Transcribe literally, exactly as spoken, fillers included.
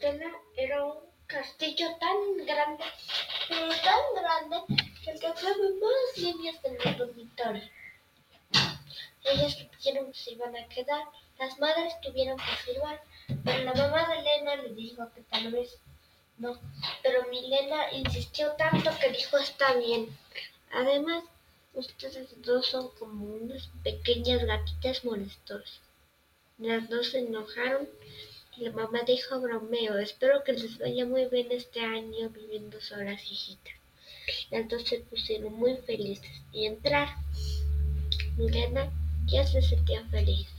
Elena era un castillo tan grande, pero tan grande, que cabían más niñas en el dormitorio. Ellas supieron que se iban a quedar. Las madres tuvieron que firmar, pero la mamá de Elena le dijo que tal vez no. Pero Milena insistió tanto que dijo está bien. Además, ustedes dos son como unas pequeñas gatitas molestosas. Las dos se enojaron y la mamá dijo bromeo, espero que les vaya muy bien este año viviendo solas, hijitas. Las dos se pusieron muy felices y entraron. Milena ya se sentía feliz.